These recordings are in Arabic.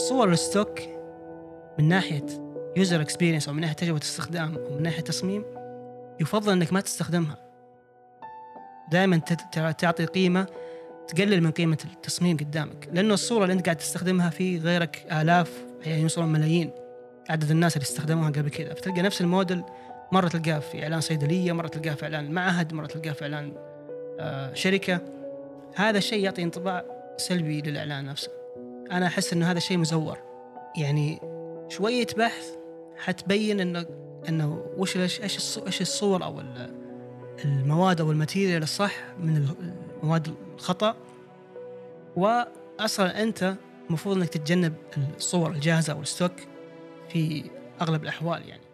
الصور الستوك من ناحية يوزر اكسبيرينس أو من ناحية تجربة استخدام أو من ناحية تصميم يفضل أنك ما تستخدمها. دائما تعطي قيمة تقلل من قيمة التصميم قدامك، لأنه الصورة اللي أنت قاعد تستخدمها في غيرك آلاف يعني يوصلون ملايين عدد الناس اللي استخدموها قبل كذا، فتلقى نفس الموديل مرة تلقاه في إعلان صيدلية، مرة تلقاه في إعلان معهد، مرة تلقاه في إعلان شركة. هذا الشيء يعطي انطباع سلبي للإعلان نفسه. أنا أحس إنه هذا الشيء مزور. يعني شوية بحث حتبين إنه إيش الصور أو المواد أو الماتيريال الصح من المواد الخطأ، وأصلا أنت مفروض إنك تتجنب الصور الجاهزة أو الستوك في أغلب الأحوال. يعني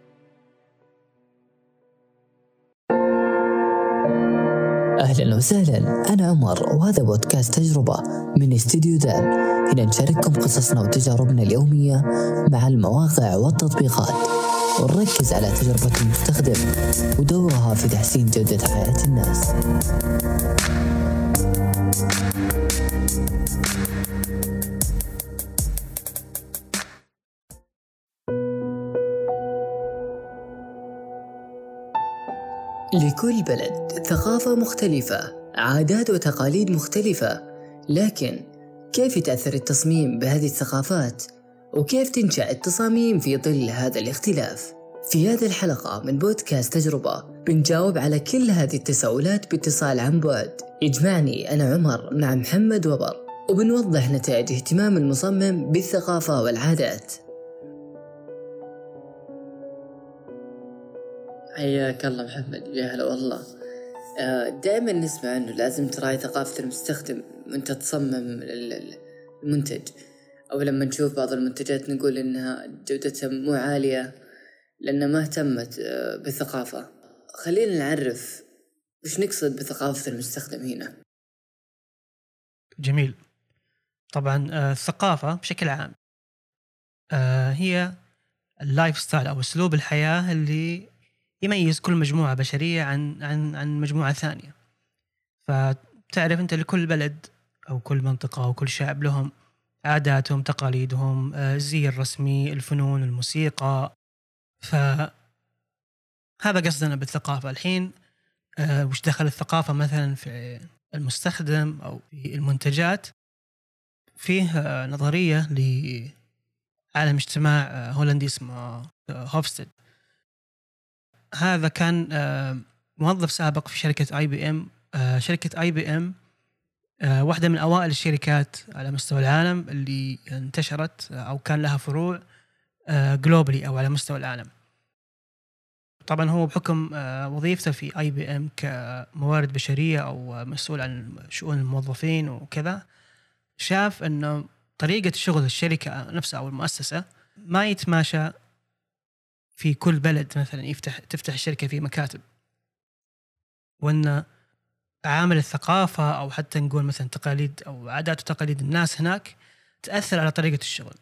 أهلا وسهلا، أنا عمر وهذا بودكاست تجربة من استوديو دان. هنا نشارككم قصصنا وتجاربنا اليومية مع المواقع والتطبيقات، ونركز على تجربة المستخدم ودورها في تحسين جودة حياة الناس. لكل بلد ثقافة مختلفة، عادات وتقاليد مختلفة، لكن كيف يتأثر التصميم بهذه الثقافات؟ وكيف تنشأ التصاميم في ظل هذا الاختلاف؟ في هذه الحلقة من بودكاست تجربة بنجاوب على كل هذه التساؤلات باتصال عن بعد يجمعني أنا عمر مع محمد وبر، وبنوضح نتائج اهتمام المصمم بالثقافة والعادات. حياك الله محمد، يا هلا والله. دائما نسمع أنه لازم تراعي ثقافة المستخدم وأنت تصمم المنتج، أو لما نشوف بعض المنتجات نقول إنها جودتها مو عالية لأنها ما اهتمت بالثقافة. خلينا نعرف وش نقصد بثقافة المستخدم هنا. جميل. طبعا الثقافة بشكل عام هي اللايف ستايل أو أسلوب الحياة اللي يميز كل مجموعة بشرية عن مجموعة ثانية. فتعرف أنت لكل بلد أو كل منطقة أو كل شعب لهم عاداتهم، تقاليدهم، الزي الرسمي، الفنون، الموسيقى. فهذا قصدنا بالثقافة. الحين وش دخل الثقافة مثلا في المستخدم أو في المنتجات؟ فيه نظرية لعالم اجتماع هولندي اسمه هوفستد. هذا كان موظف سابق في شركة IBM. شركة IBM واحدة من أوائل الشركات على مستوى العالم اللي انتشرت أو كان لها فروع جلوبالي أو على مستوى العالم. طبعا هو بحكم وظيفته في IBM كموارد بشرية أو مسؤول عن شؤون الموظفين وكذا، شاف أنه طريقة شغل الشركة نفسها أو المؤسسة ما يتماشى في كل بلد. مثلا تفتح الشركة في مكاتب، وأن عامل الثقافة أو حتى نقول مثلا تقاليد أو عادات وتقاليد الناس هناك تأثر على طريقة الشغل.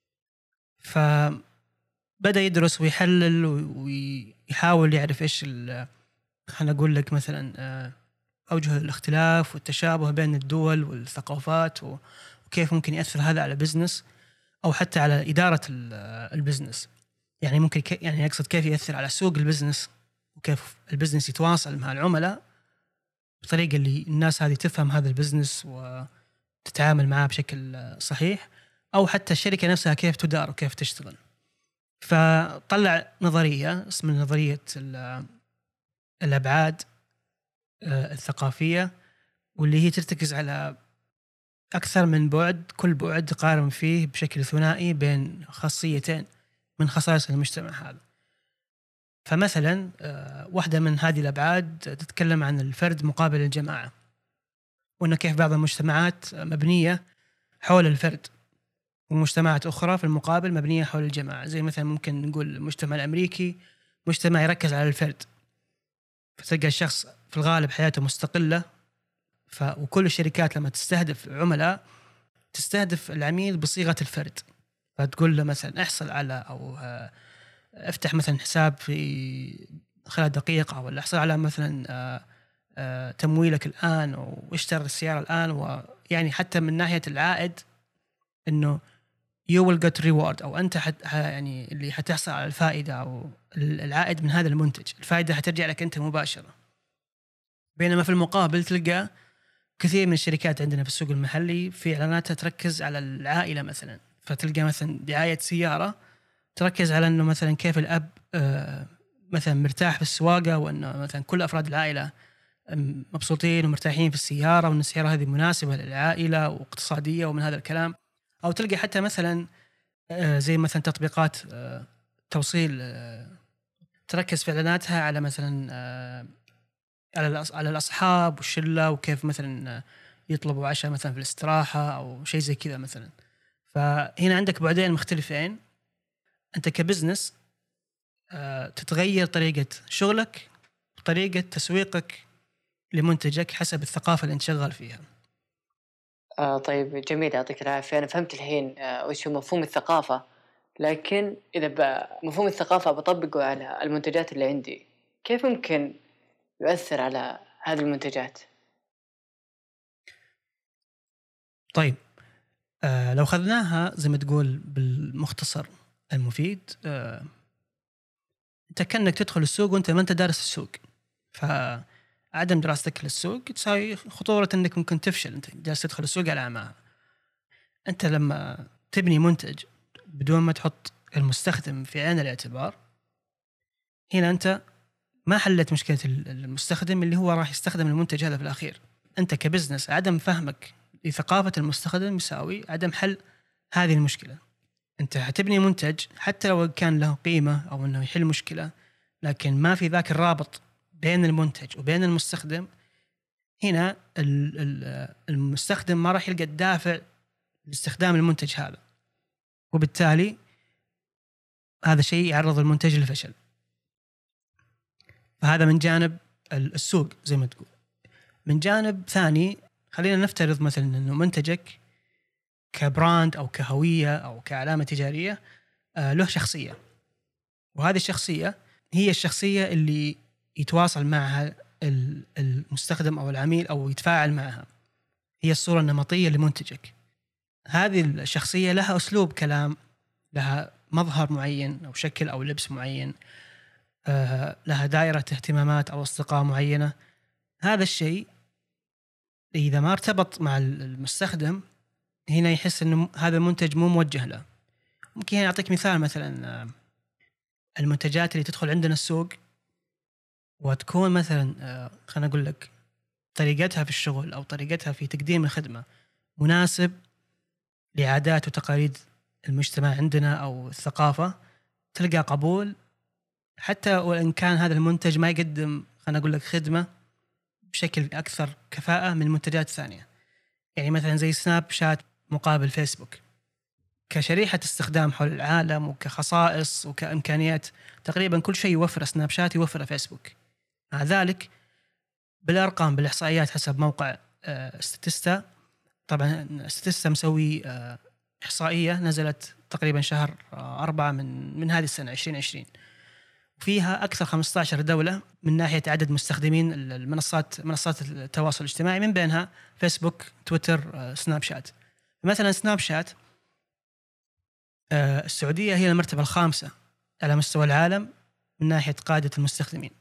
فبدأ يدرس ويحلل ويحاول يعرف إيش خلنا أقول لك مثلا أوجه الاختلاف والتشابه بين الدول والثقافات، وكيف ممكن يأثر هذا على بزنس أو حتى على إدارة البزنس. يعني ممكن يعني يقصد كيف يأثر على سوق البزنس، وكيف البزنس يتواصل مع العملاء بطريقة اللي الناس هذه تفهم هذا البزنس وتتعامل معاه بشكل صحيح، أو حتى الشركة نفسها كيف تدار وكيف تشتغل. فطلع نظرية اسمها نظرية الأبعاد الثقافية، واللي هي ترتكز على أكثر من بعد، كل بعد قارن فيه بشكل ثنائي بين خاصيتين من خصائص المجتمع هذا. فمثلا واحدة من هذه الأبعاد تتكلم عن الفرد مقابل الجماعة، وأنه كيف بعض المجتمعات مبنية حول الفرد، ومجتمعات أخرى في المقابل مبنية حول الجماعة. زي مثلا ممكن نقول المجتمع الأمريكي مجتمع يركز على الفرد، فتلقى الشخص في الغالب حياته مستقلة. وكل الشركات لما تستهدف عملاء تستهدف العميل بصيغة الفرد، فتقول له مثلا احصل على أو افتح مثلا حساب في خلال دقيقة، ولا احصل على مثلا تمويلك الآن، واشتري السيارة الآن. ويعني حتى من ناحية العائد إنه you will get reward، أو أنت يعني اللي حتحصل على الفائدة أو العائد من هذا المنتج، الفائدة حترجع لك أنت مباشرة. بينما في المقابل تلقى كثير من الشركات عندنا في السوق المحلي في إعلاناتها تركز على العائلة مثلا، فتلقى مثلا دعاية سيارة تركز على أنه مثلا كيف الأب مثلا مرتاح في السواقة، وأنه مثلا كل أفراد العائلة مبسوطين ومرتاحين في السيارة، وأن السيارة هذه مناسبة للعائلة واقتصادية ومن هذا الكلام. أو تلقى حتى مثلا زي مثلا تطبيقات توصيل تركز في إعلاناتها على مثلا على الأصحاب والشلة، وكيف مثلا يطلبوا عشاء مثلا في الاستراحة أو شيء زي كذا مثلا. فهنا عندك بعدين مختلفين. أنت كبزنس تتغير طريقة شغلك، طريقة تسويقك لمنتجك حسب الثقافة اللي أنت شغال فيها. طيب جميل، يعطيك العافية. أنا فهمت الحين وش هو مفهوم الثقافة، لكن إذا مفهوم الثقافة بطبقه على المنتجات اللي عندي، كيف ممكن يؤثر على هذه المنتجات؟ طيب لو خذناها زي ما تقول بالمختصر المفيد، أنت كأنك تدخل السوق وأنت ما أنت دارس السوق، فعدم دراستك للسوق تساوي خطورة أنك ممكن تفشل. أنت جالس تدخل السوق على أعماها. أنت لما تبني منتج بدون ما تحط المستخدم في عين الاعتبار، هنا أنت ما حلت مشكلة المستخدم اللي هو راح يستخدم المنتج هذا في الأخير. أنت كبزنس عدم فهمك لثقافة المستخدم يساوي عدم حل هذه المشكلة. أنت هتبني منتج حتى لو كان له قيمة أو أنه يحل مشكلة، لكن ما في ذاك الرابط بين المنتج وبين المستخدم. هنا المستخدم ما راح يلقى الدافع لاستخدام المنتج هذا، وبالتالي هذا شيء يعرض المنتج للفشل. فهذا من جانب السوق زي ما تقول. من جانب ثاني، خلينا نفترض مثلا أنه منتجك كبراند أو كهوية أو كعلامة تجارية له شخصية، وهذه الشخصية هي الشخصية اللي يتواصل معها المستخدم أو العميل أو يتفاعل معها، هي الصورة النمطية لمنتجك. هذه الشخصية لها أسلوب كلام، لها مظهر معين أو شكل أو لبس معين، لها دائرة اهتمامات أو أصدقاء معينة. هذا الشيء إذا ما ارتبط مع المستخدم هنا يحس أنه هذا المنتج مو موجه له. ممكن أعطيك مثال، مثلا المنتجات اللي تدخل عندنا السوق وتكون مثلا خلنا أقول لك طريقتها في الشغل أو طريقتها في تقديم الخدمة مناسب لعادات وتقاليد المجتمع عندنا أو الثقافة، تلقى قبول حتى وإن كان هذا المنتج ما يقدم خلنا أقول لك خدمة بشكل أكثر كفاءة من المنتجات الثانية. يعني مثلا زي سناب شات مقابل فيسبوك، كشريحة استخدام حول العالم وكخصائص وكإمكانيات، تقريبا كل شيء يوفر سناب شات يوفر فيسبوك. مع ذلك بالأرقام بالإحصائيات حسب موقع ستاتستا، طبعا ستاتستا مسوي إحصائية نزلت تقريبا شهر 4 من هذه السنة 2020، وفيها أكثر 15 دولة من ناحية عدد مستخدمين منصات التواصل الاجتماعي، من بينها فيسبوك، تويتر، سناب شات. مثلا سناب شات السعودية هي المرتبة الخامسة على مستوى العالم من ناحية قاعدة المستخدمين،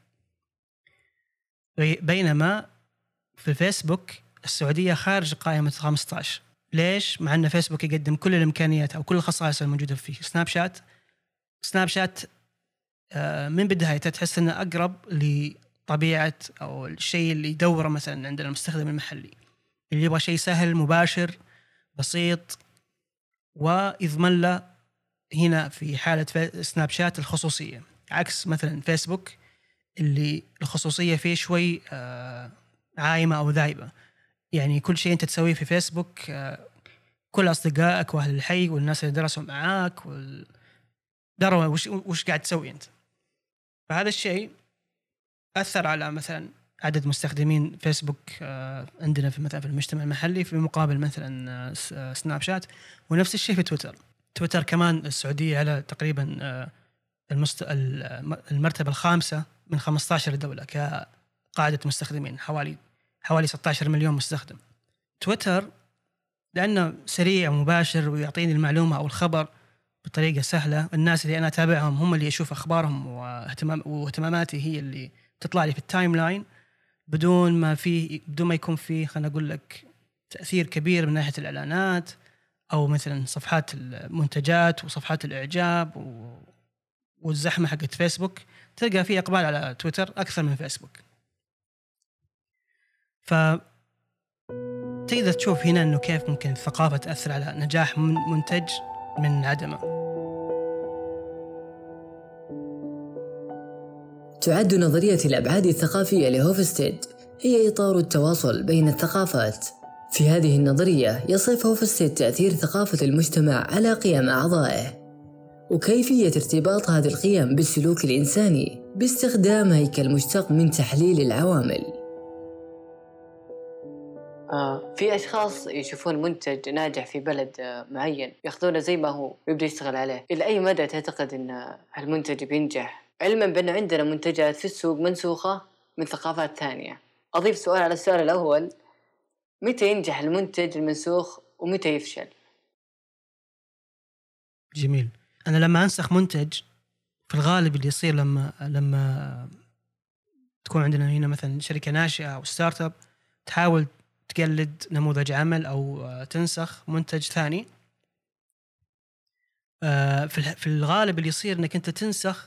بينما في فيسبوك السعودية خارج قائمة 15. ليش؟ مع أن فيسبوك يقدم كل الإمكانيات أو كل الخصائص الموجودة فيه. سناب شات من بدايته تحس أنه أقرب لطبيعة أو الشيء اللي يدوره مثلا عند المستخدم المحلي، اللي يبغى شيء سهل مباشر بسيط ويضمن له هنا في حالة سناب شات الخصوصية، عكس مثلا فيسبوك اللي الخصوصية فيه شوي عايمة أو ذايبة. يعني كل شيء أنت تسويه في فيسبوك كل أصدقائك وأهل الحي والناس اللي درسوا معاك دروا وش قاعد تسوي أنت. فهذا الشيء أثر على مثلا عدد مستخدمين فيسبوك عندنا في مثلا في المجتمع المحلي في مقابل مثلا سناب شات. ونفس الشيء في تويتر كمان السعودية على تقريبا المرتبة الخامسة من 15 دولة كقاعدة مستخدمين، حوالي 16 مليون مستخدم. تويتر لأنه سريع ومباشر ويعطيني المعلومة أو الخبر بطريقة سهلة. الناس اللي أنا أتابعهم هم اللي أشوف أخبارهم واهتماماتي هي اللي تطلع لي في التايم لاين، بدون ما يكون فيه خلينا أقول لك تأثير كبير من ناحية الإعلانات أو مثلا صفحات المنتجات وصفحات الإعجاب والزحمة حقت فيسبوك. تلقى فيه إقبال على تويتر أكثر من فيسبوك. فتقدر تشوف هنا أنه كيف ممكن الثقافة تأثر على نجاح منتج من عدمه. تعد نظرية الأبعاد الثقافية لهوفستيد هي إطار التواصل بين الثقافات. في هذه النظرية يصف هوفستيد تأثير ثقافة المجتمع على قيم أعضائه، وكيفية ارتباط هذه القيم بالسلوك الإنساني باستخدام هيكل مشتق من تحليل العوامل. في أشخاص يشوفون منتج ناجح في بلد معين يأخذونه زي ما هو ويبدأ يشتغل عليه. إلى أي مدى تعتقد أن هالمنتج بينجح، علما بأن عندنا منتجات في السوق منسوخة من ثقافات ثانية؟ أضيف سؤال على السؤال الأول: متى ينجح المنتج المنسوخ ومتى يفشل؟ جميل. أنا لما أنسخ منتج في الغالب اللي يصير لما تكون عندنا هنا مثلا شركة ناشئة أو ستارت اب تحاول تقلد نموذج عمل أو تنسخ منتج ثاني، في الغالب اللي يصير أنك أنت تنسخ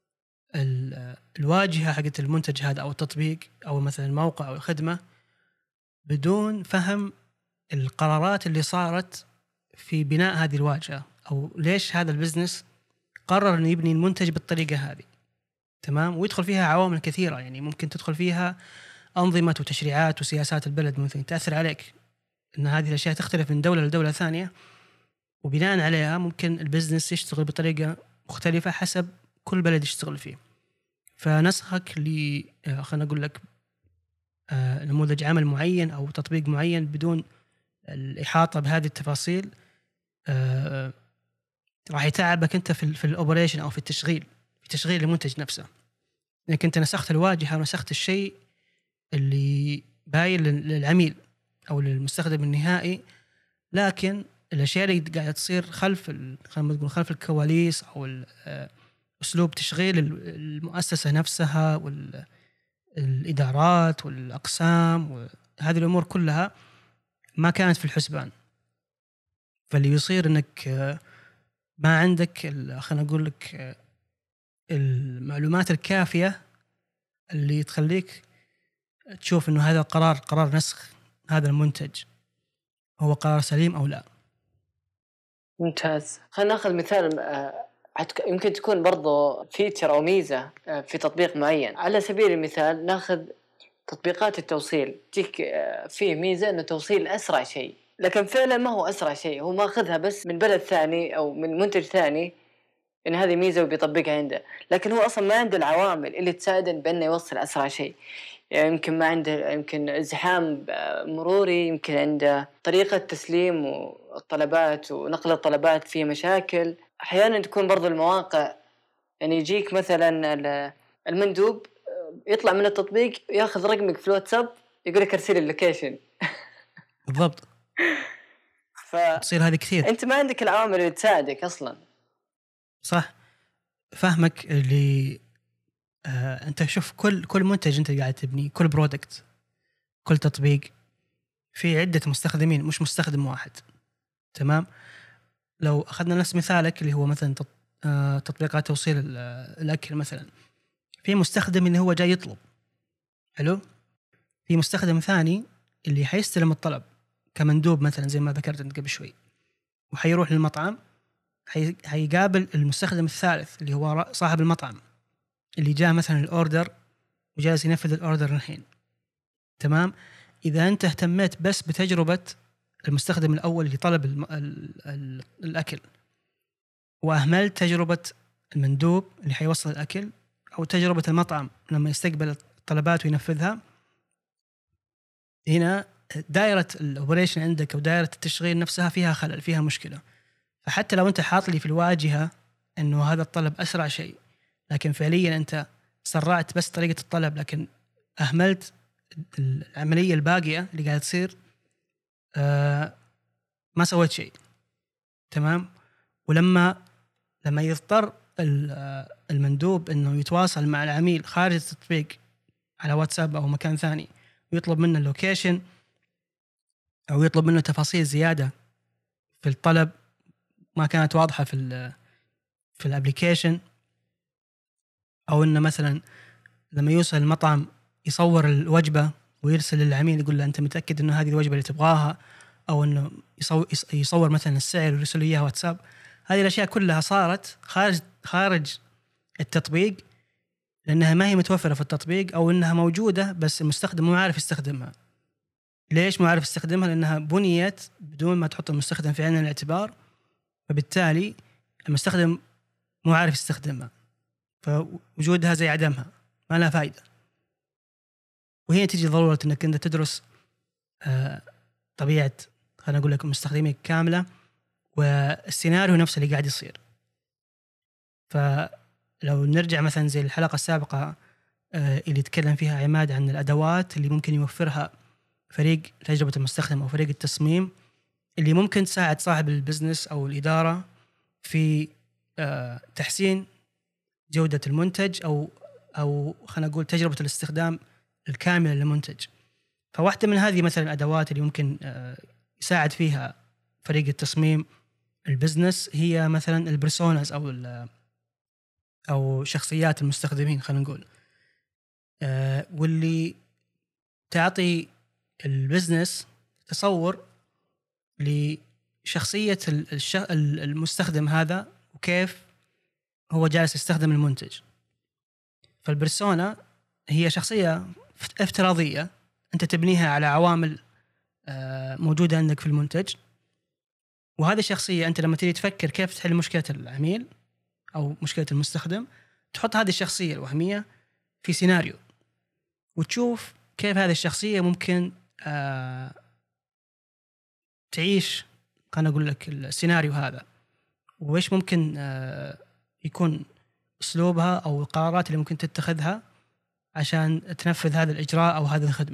الواجهة حقت المنتج هذا أو التطبيق أو مثلا الموقع أو الخدمة بدون فهم القرارات اللي صارت في بناء هذه الواجهة، أو ليش هذا البزنس قرر أن يبني المنتج بالطريقة هذه. تمام. ويدخل فيها عوامل كثيرة، يعني ممكن تدخل فيها أنظمة وتشريعات وسياسات البلد مثلا تأثر عليك، أن هذه الأشياء تختلف من دولة لدولة ثانية، وبناء عليها ممكن البزنس يشتغل بطريقة مختلفة حسب كل بلد يشتغل فيه. فنسخك خلينا نقول لك نموذج عمل معين أو تطبيق معين بدون الإحاطة بهذه التفاصيل راح يتعبك أنت في الأوبريشن أو في تشغيل المنتج نفسه، لأنك أنت نسخت الواجهة ونسخت الشيء اللي باين للعميل أو للمستخدم النهائي، لكن الأشياء اللي قاعدة تصير خلف الكواليس أو أسلوب تشغيل المؤسسة نفسها والإدارات والأقسام وهذه الأمور كلها ما كانت في الحسبان. فاللي يصير أنك ما عندك خلينا نقول لك المعلومات الكافية اللي تخليك تشوف إنه هذا قرار نسخ هذا المنتج هو قرار سليم أو لا. ممتاز. خلينا ناخذ مثال يمكن تكون برضو فيتشر أو ميزة في تطبيق معين. على سبيل المثال ناخذ تطبيقات التوصيل، تيك فيه ميزة إنه توصيل أسرع شيء، لكن فعلا ما هو أسرع شيء، هو ماخذها بس من بلد ثاني أو من منتج ثاني إن هذه ميزة وبيطبقها عنده، لكن هو أصلا ما عنده العوامل اللي تساعده بأنه يوصل أسرع شيء. يعني يمكن ما عنده، يمكن ازدحام مروري، يمكن عنده طريقة تسليم الطلبات ونقل الطلبات فيه مشاكل. أحيانا تكون برضو المواقع، يعني يجيك مثلا المندوب يطلع من التطبيق ياخذ رقمك في الواتساب يقول لك ارسل اللوكيشن. بالضبط. تصير هذه كثير. أنت ما عندك العوامل اللي تساعدك أصلا. صح. فهمك اللي أنت شوف كل منتج أنت قاعد تبني، كل برودكت، كل تطبيق في عدة مستخدمين مش مستخدم واحد. تمام. لو أخذنا نفس مثالك اللي هو مثلا تطبيقات توصيل الأكل مثلا، في مستخدم اللي هو جاي يطلب، حلو، في مستخدم ثاني اللي حيستلم الطلب كمندوب مثلا زي ما ذكرت أنت قبل شوي، وحيروح للمطعم حيقابل المستخدم الثالث اللي هو صاحب المطعم اللي جاء مثلا الأوردر وجالس ينفذ الأوردر الحين. تمام. إذا أنت اهتميت بس بتجربة المستخدم الأول اللي طلب الأكل وأهملت تجربة المندوب اللي حيوصل الأكل أو تجربة المطعم لما يستقبل الطلبات وينفذها، هنا دائرة الأوبريشن عندك أو دائرة التشغيل نفسها فيها خلل، فيها مشكلة. فحتى لو أنت حاط لي في الواجهة أنه هذا الطلب أسرع شيء، لكن فعليا أنت سرعت بس طريقة الطلب، لكن أهملت العملية الباقية اللي قاعدة تصير ما سويت شيء. تمام. ولما يضطر المندوب انه يتواصل مع العميل خارج التطبيق على واتساب او مكان ثاني ويطلب منه اللوكيشن او يطلب منه تفاصيل زياده في الطلب ما كانت واضحه في الابليكيشن، او انه مثلا لما يوصل المطعم يصور الوجبه ويرسل للعميل يقول له انت متاكد انه هذه الوجبه اللي تبغاها، او انه يصور مثلا السعر ويرسل اياها واتساب. هذه الاشياء كلها صارت خارج التطبيق لانها ما هي متوفره في التطبيق، او انها موجوده بس المستخدم مو عارف يستخدمها. ليش مو عارف يستخدمها؟ لانها بنيت بدون ما تحط المستخدم في عين الاعتبار، فبالتالي المستخدم مو عارف يستخدمها، فوجودها زي عدمها، ما لها فائده. وهي تجي ضروره انك انت تدرس طبيعه، خلينا نقول لك، مستخدمين كامله والسيناريو نفسه اللي قاعد يصير. فلو نرجع مثلا زي الحلقه السابقه اللي تكلم فيها عماد عن الادوات اللي ممكن يوفرها فريق تجربه المستخدم او فريق التصميم، اللي ممكن تساعد صاحب البزنس او الاداره في تحسين جوده المنتج او خلينا نقول تجربه الاستخدام الكامله للمنتج. فواحده من هذه مثلا الادوات اللي ممكن يساعد فيها فريق التصميم البزنس هي مثلا البرسوناز او شخصيات المستخدمين، خلينا نقول، واللي تعطي البزنس تصور لشخصيه المستخدم هذا وكيف هو جالس يستخدم المنتج. فالبرسونا هي شخصيه افتراضيه انت تبنيها على عوامل موجوده عندك في المنتج، وهذه الشخصيه انت لما تيجي تفكر كيف تحل مشكله العميل او مشكله المستخدم تحط هذه الشخصيه الوهميه في سيناريو وتشوف كيف هذه الشخصيه ممكن تعيش، خلينا اقول لك، السيناريو هذا، وايش ممكن يكون اسلوبها او القرارات اللي ممكن تتخذها عشان تنفذ هذا الاجراء او هذه الخدمه.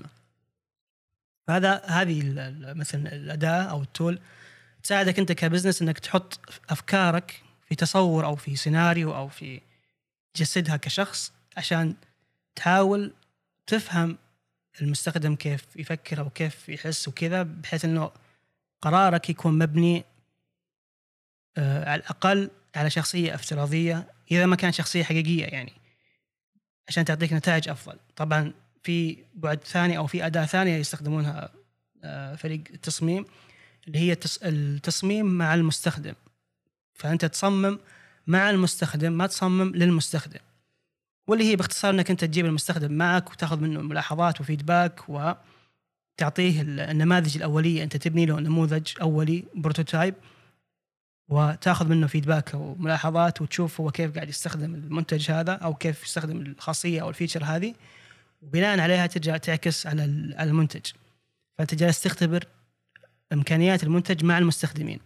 هذه مثلا الاداه او التول تساعدك انت كبزنس انك تحط افكارك في تصور او في سيناريو او في تجسدها كشخص عشان تحاول تفهم المستخدم كيف يفكر او كيف يحس وكذا، بحيث انه قرارك يكون مبني على الاقل على شخصيه افتراضيه اذا ما كان شخصيه حقيقيه، يعني عشان تعطيك نتائج افضل. طبعا في بعد ثاني او في اداه ثانيه يستخدمونها فريق التصميم اللي هي التصميم مع المستخدم. فانت تصمم مع المستخدم ما تصمم للمستخدم، واللي هي باختصار انك انت تجيب المستخدم معك وتاخذ منه ملاحظات وفيدباك وتعطيه النماذج الاوليه. انت تبني له نموذج اولي بروتوتايب وتاخذ منه فيدباك وملاحظات وتشوف هو كيف قاعد يستخدم المنتج هذا او كيف يستخدم الخاصيه او الفيتشر هذه، وبناء عليها ترجع تعكس على المنتج. فانت جالس تختبر امكانيات المنتج مع المستخدمين.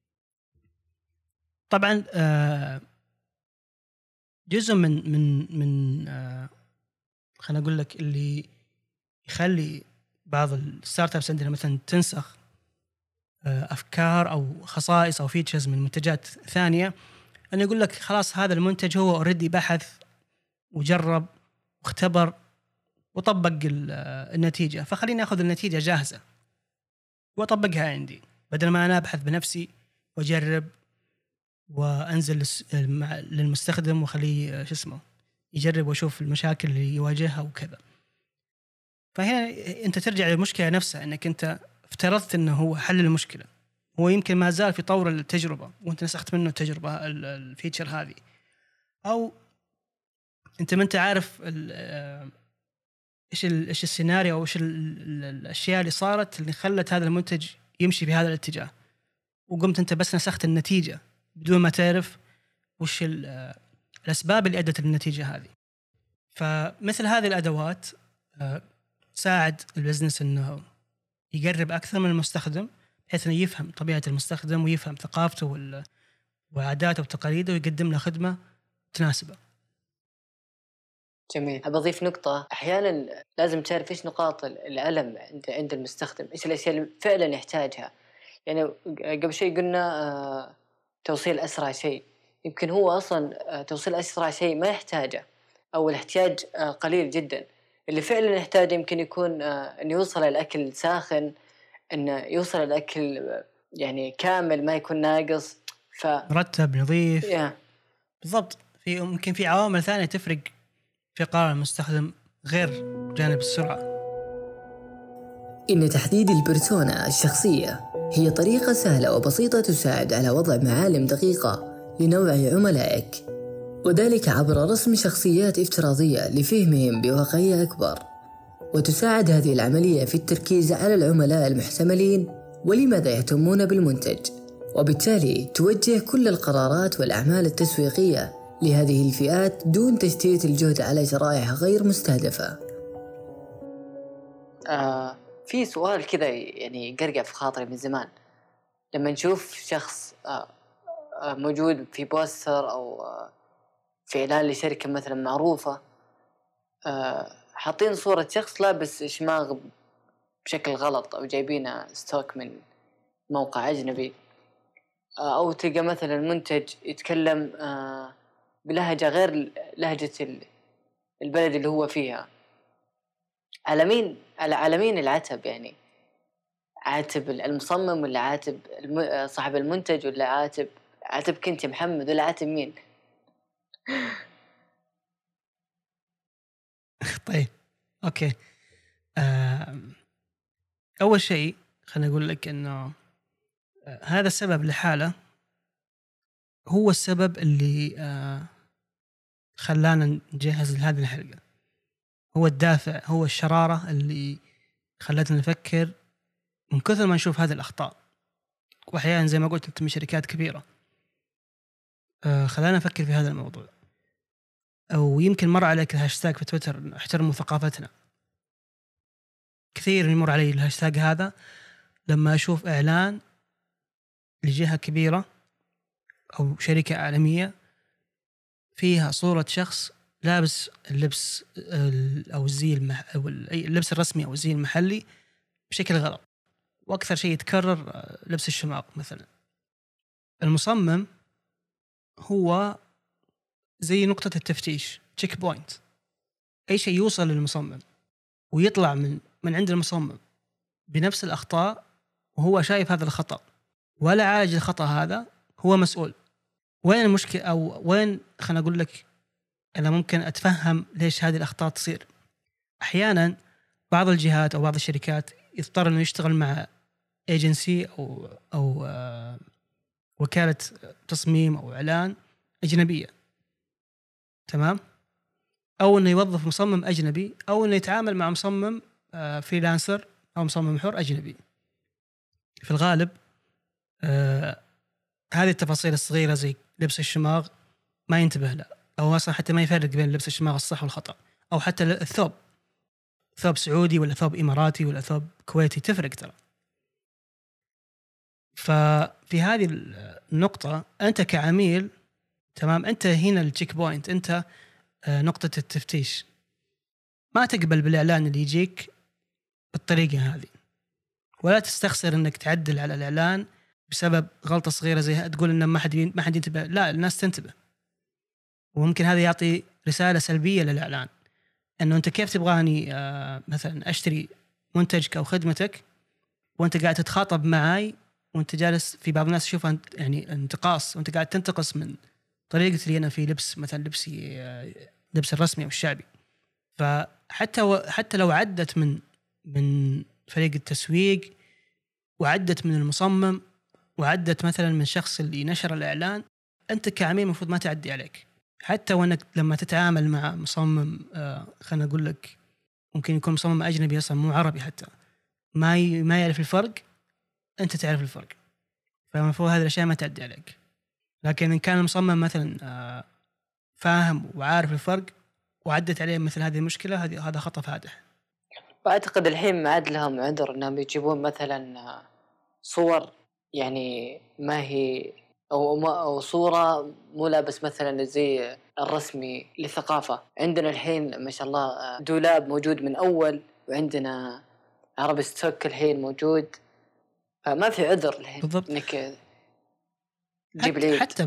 طبعا جزء من خلينا اقول لك اللي يخلي بعض الستارت ابس عندنا مثلا تنسخ افكار او خصائص او فيتشرز من منتجات ثانيه، انه يقول لك خلاص هذا المنتج هو اوريدي بحث وجرب واختبر وطبق النتيجه، فخليني اخذ النتيجه جاهزه واطبقها عندي بدل ما انا ابحث بنفسي واجرب وانزل للمستخدم وخليه يجرب واشوف المشاكل اللي يواجهها وكذا. فهنا انت ترجع للمشكله نفسها، انك انت افترضت انه هو حل المشكله، هو يمكن ما زال في طور التجربه وانت نسخت منه التجربه الفيتشر هذه، او انت ما انت عارف ايش السيناريو او ايش الاشياء اللي صارت اللي خلت هذا المنتج يمشي في هذا الاتجاه، وقمت انت بس نسخت النتيجه بدون ما تعرف وش الاسباب اللي ادت للنتيجه هذه. فمثل هذه الادوات تساعد البزنس انه يقرب اكثر من المستخدم بحيث انه يفهم طبيعه المستخدم ويفهم ثقافته وعاداته وتقاليده ويقدم له خدمه تناسبه. جميل. أضيف نقطة، أحيانا لازم تعرف إيش نقاط الألم عند المستخدم، إيش الأشياء اللي فعلا يحتاجها. يعني قبل شيء قلنا توصيل أسرع شيء، يمكن هو أصلا توصيل أسرع شيء ما يحتاجه، أو الاحتياج قليل جدا. اللي فعلا يحتاج يمكن يكون أن يوصل الأكل ساخن، أن يوصل الأكل يعني كامل ما يكون ناقص، مرتب نظيف. yeah. بالضبط. ممكن في عوامل ثانية تفرق في قرار المستخدم غير جانب السرعة. إن تحديد البرسونا الشخصية هي طريقة سهلة وبسيطة تساعد على وضع معالم دقيقة لنوع عملائك، وذلك عبر رسم شخصيات افتراضية لفهمهم بواقعية أكبر. وتساعد هذه العملية في التركيز على العملاء المحتملين ولماذا يهتمون بالمنتج، وبالتالي توجه كل القرارات والأعمال التسويقية لهذه الفئات دون تشتيت الجهد على شرائح غير مستهدفة. في سؤال كذا يعني قرقع في خاطري من زمان، لما نشوف شخص موجود في بوستر أو في إعلان لشركة مثلا معروفة، حاطين صورة شخص لابس شماغ بشكل غلط، أو جايبينه ستوك من موقع أجنبي، أو تلقى مثلا منتج يتكلم بلهجة غير لهجة البلد اللي هو فيها. على مين العتب؟ يعني عاتب المصمم، ولا عاتب صاحب المنتج، ولا عاتبك انت محمد، ولا عاتب مين؟ طيب اوكي. اول شيء خليني اقول لك انه هذا السبب لحاله هو السبب اللي خلانا نجهز لهذه الحلقة. هو الدافع، هو الشرارة اللي خلتنا نفكر من كثر ما نشوف هذه الأخطاء، وأحيانا زي ما قلت أنت من شركات كبيرة، خلانا نفكر في هذا الموضوع. أو يمكن مر عليك الهاشتاج في تويتر احترموا ثقافتنا. كثير يمر علي الهاشتاج هذا لما أشوف إعلان لجهة كبيرة أو شركة عالمية فيها صورة شخص لابس اللبس أو الزي أو اللبس الرسمي أو الزي المحلي بشكل غلط. وأكثر شيء يتكرر لبس الشماغ مثلا. المصمم هو زي نقطة التفتيش، تشيك بوينت. أي شيء يوصل للمصمم ويطلع من عند المصمم بنفس الأخطاء وهو شايف هذا الخطأ ولا عالج الخطأ هذا، هو مسؤول. وين المشكلة؟ أو وين خلنا أقول لك أنا ممكن أتفهم ليش هذه الأخطاء تصير. أحيانا بعض الجهات أو بعض الشركات يضطر إنه يشتغل مع ايجنسي أو وكالة تصميم أو إعلان أجنبية، تمام؟ أو إنه يوظف مصمم أجنبي، أو إنه يتعامل مع مصمم فريلانسر أو مصمم حر أجنبي. في الغالب هذه التفاصيل الصغيرة زي لبس الشماغ ما ينتبه له، أو أصلا حتى ما يفرق بين لبس الشماغ الصح والخطأ. أو حتى الثوب، ثوب سعودي ولا ثوب إماراتي ولا ثوب كويتي تفرق ترى. ففي هذه النقطة أنت كعميل، تمام، أنت هنا التشيك بوينت، أنت نقطة التفتيش. ما تقبل بالإعلان اللي يجيك بالطريقة هذه، ولا تستخسر أنك تعدل على الإعلان بسبب غلطة صغيرة زي تقول إن ما حد ينتبه. لا، الناس تنتبه. وممكن هذا يعطي رسالة سلبية للإعلان، أنه أنت كيف تبغاني مثلا أشتري منتجك أو خدمتك وأنت قاعد تتخاطب معاي وأنت جالس. في بعض الناس يشوفها يعني انتقاص، وأنت قاعد تنتقص من طريقتي اللي أنا في لبس، مثلا لبس الرسمي أو الشعبي. حتى لو عدت من فريق التسويق، وعدت من المصمم، وعدت مثلا من شخص اللي نشر الإعلان، أنت كعميل المفروض ما تعدي عليك. حتى وأنك لما تتعامل مع مصمم خلنا أقول لك ممكن يكون مصمم أجنبي أصلا مو عربي، حتى ما يعرف الفرق، أنت تعرف الفرق، فالمفروض هذه الأشياء ما تعدي عليك. لكن إن كان المصمم مثلا فاهم وعارف الفرق وعدت عليه مثل هذه المشكلة، هذا خطأ فادح. وأعتقد الحين ما عاد لهم عذر أنهم يجيبون مثلا صور يعني ما هي أو صورة مو لابس مثلا زي الرسمي للثقافة. عندنا الحين ما شاء الله دولاب موجود من أول، وعندنا عربي ستوك الحين موجود، ما في عذر الحين بالضبط. انك تجيب العيد. حتى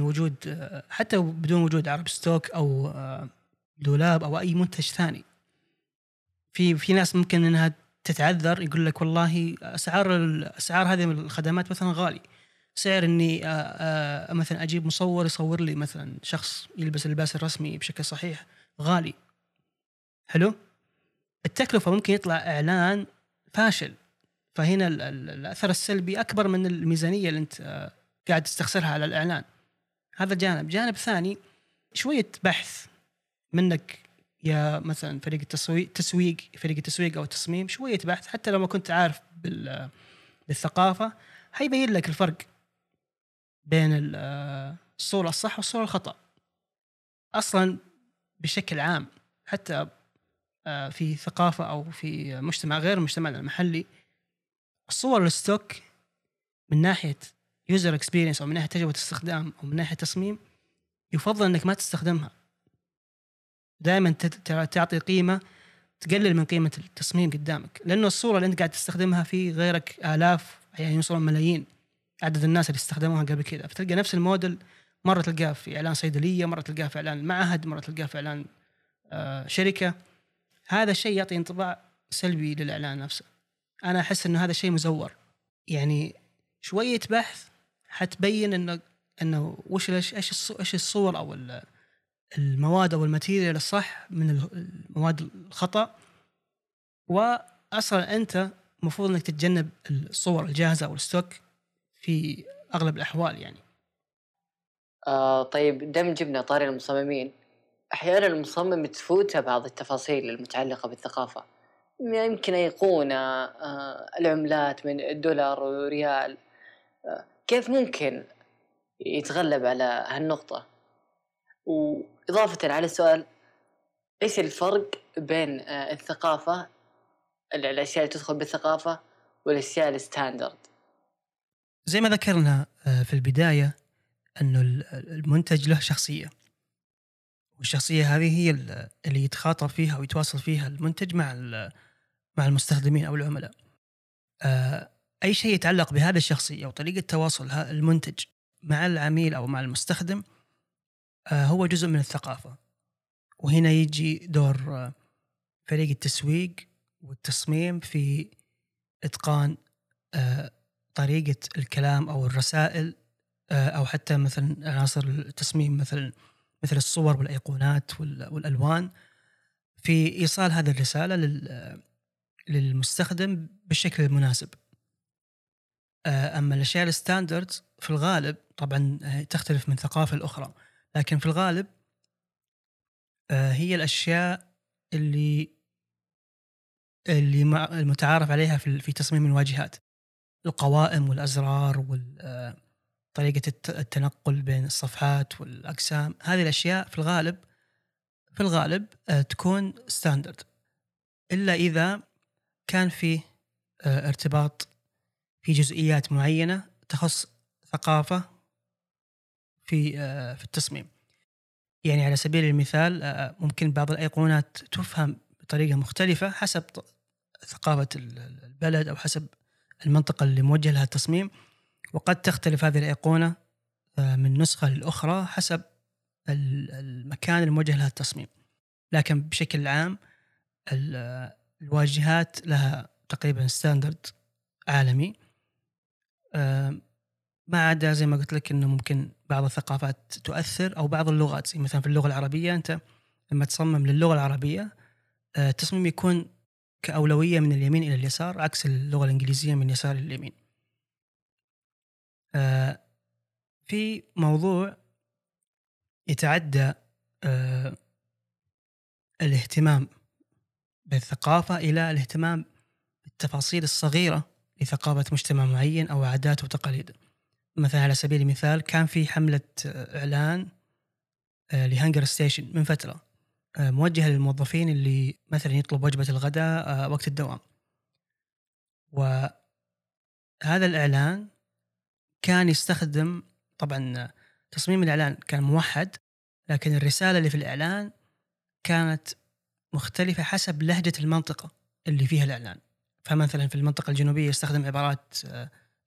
بدون وجود عرب ستوك او دولاب او اي منتج ثاني. في ناس ممكن انها تتعذر، يقول لك والله اسعار هذه الخدمات مثلا غالي، سعر اني مثلا اجيب مصور يصور لي مثلا شخص يلبس اللباس الرسمي بشكل صحيح غالي. حلو، التكلفة ممكن يطلع اعلان فاشل، فهنا الاثر السلبي اكبر من الميزانية اللي انت قاعد تستخسرها على الاعلان. هذا جانب ثاني، شوية بحث منك يا مثلا فريق التسويق او التصميم، شويه بحث حتى لو ما كنت عارف بالثقافه، هيبين لك الفرق بين الصوره الصح والصوره الخطا. اصلا بشكل عام حتى في ثقافه او في مجتمع غير مجتمعنا المحلي، الصور الستوك من ناحيه يوزر اكسبيرينس او من ناحيه تجربه استخدام او من ناحيه تصميم يفضل انك ما تستخدمها. دائما تعطي قيمة تقلل من قيمة التصميم قدامك، لأنه الصورة اللي أنت قاعد تستخدمها في غيرك آلاف، يعني يوصلون ملايين عدد الناس اللي استخدموها قبل كذا، فتلقى نفس الموديل مرة تلقاه في إعلان صيدلية، مرة تلقاه في إعلان معهد، مرة تلقاه في إعلان شركة. هذا الشيء يعطي انطباع سلبي للإعلان نفسه. أنا أحس إنه هذا الشيء مزور. يعني شوية بحث حتبين إنه إيش الصور أو المواد أو الماتيريال الصح من المواد الخطأ. وأصلا أنت مفروض أنك تتجنب الصور الجاهزة أو الستوك في أغلب الأحوال يعني. طيب دام جبنا طاري المصممين، أحيانا المصمم تفوته بعض التفاصيل المتعلقة بالثقافة، يمكن أيقونة، العملات من الدولار وريال. كيف ممكن يتغلب على هالنقطة؟ وإضافة على السؤال، إيش الفرق بين الثقافة، الأشياء اللي تدخل بالثقافة، والأشياء الستاندرد؟ زي ما ذكرنا في البداية أنه المنتج له شخصية، والشخصية هذه هي اللي يتخاطب فيها ويتواصل فيها المنتج مع المستخدمين أو العملاء. أي شيء يتعلق بهذه الشخصية وطريقة تواصل المنتج مع العميل أو مع المستخدم هو جزء من الثقافة. وهنا يجي دور فريق التسويق والتصميم في إتقان طريقة الكلام أو الرسائل، أو حتى مثلا عناصر التصميم مثل الصور والأيقونات والألوان، في إيصال هذه الرسالة للمستخدم بالشكل المناسب. أما الأشياء الستاندرد في الغالب طبعا تختلف من ثقافة الأخرى، لكن في الغالب هي الأشياء اللي المتعارف عليها في تصميم الواجهات، القوائم والأزرار وطريقة التنقل بين الصفحات والأقسام. هذه الأشياء في الغالب تكون ستاندرد، إلا إذا كان فيه ارتباط في جزئيات معينة تخص ثقافة في التصميم. يعني على سبيل المثال ممكن بعض الأيقونات تفهم بطريقة مختلفة حسب ثقافة البلد أو حسب المنطقة اللي موجه لها التصميم، وقد تختلف هذه الأيقونة من نسخة للأخرى حسب المكان الموجه لها التصميم. لكن بشكل عام الواجهات لها تقريبا ستاندرد عالمي، ما عدا زي ما قلت لك إنه ممكن بعض الثقافات تؤثر أو بعض اللغات. زي مثلا في اللغة العربية، أنت لما تصمم للغة العربية التصميم يكون كأولوية من اليمين إلى اليسار، عكس اللغة الإنجليزية من اليسار إلى اليمين. في موضوع يتعدى الاهتمام بالثقافة إلى الاهتمام بالتفاصيل الصغيرة لثقافة مجتمع معين أو عادات وتقاليد. مثلا على سبيل المثال كان في حملة إعلان لهانجر ستيشن من فترة، موجهة للموظفين اللي مثلا يطلب وجبة الغداء وقت الدوام. وهذا الإعلان كان يستخدم، طبعا تصميم الإعلان كان موحد، لكن الرسالة اللي في الإعلان كانت مختلفة حسب لهجة المنطقة اللي فيها الإعلان. فمثلا في المنطقة الجنوبية يستخدم عبارات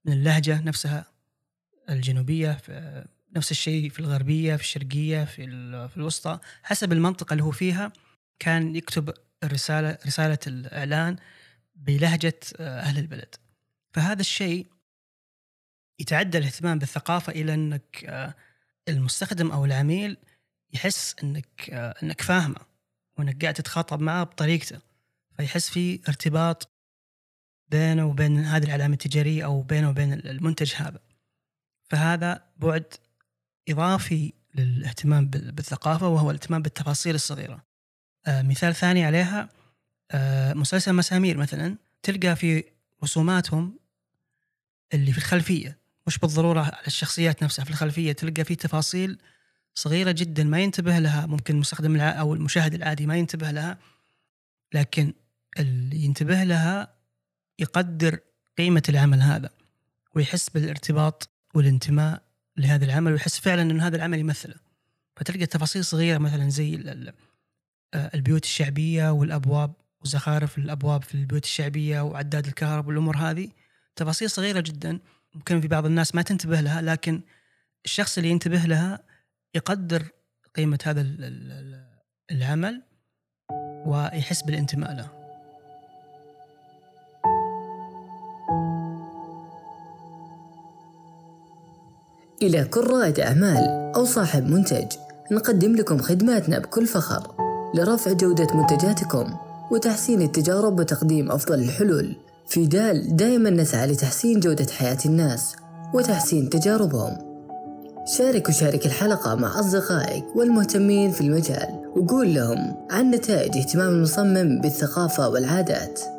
من اللهجة نفسها الجنوبية، نفس الشيء في الغربية، في الشرقية، في الوسطى، حسب المنطقة اللي هو فيها كان يكتب رسالة الإعلان بلهجة أهل البلد. فهذا الشيء يتعدى الاهتمام بالثقافة إلى أنك المستخدم أو العميل يحس أنك فاهمه وأنك قاعد تتخاطب معه بطريقته، فيحس في ارتباط بينه وبين هذه العلامة التجارية أو بينه وبين المنتج هذا. فهذا بعد إضافي للاهتمام بالثقافة، وهو الاهتمام بالتفاصيل الصغيرة. مثال ثاني عليها مسلسل مسامير مثلا، تلقى في رسوماتهم اللي في الخلفية، مش بالضرورة على الشخصيات نفسها، في الخلفية تلقى في تفاصيل صغيرة جدا ما ينتبه لها، ممكن المستخدم أو المشاهد العادي ما ينتبه لها، لكن اللي ينتبه لها يقدر قيمة العمل هذا ويحس بالارتباط والانتماء لهذا العمل، ويحس فعلا أن هذا العمل يمثله. فتلقى تفاصيل صغيرة مثلا زي البيوت الشعبية والأبواب وزخارف الأبواب في البيوت الشعبية وعداد الكهرباء والأمور هذه، تفاصيل صغيرة جدا ممكن في بعض الناس ما تنتبه لها، لكن الشخص اللي ينتبه لها يقدر قيمة هذا العمل ويحس بالانتماء له. إلى كل رائد أعمال أو صاحب منتج، نقدم لكم خدماتنا بكل فخر لرفع جودة منتجاتكم وتحسين التجارب وتقديم أفضل الحلول. في دال دائما نسعى لتحسين جودة حياة الناس وتحسين تجاربهم. شارك الحلقة مع أصدقائك والمهتمين في المجال، وقول لهم عن نتائج اهتمام المصمم بالثقافة والعادات.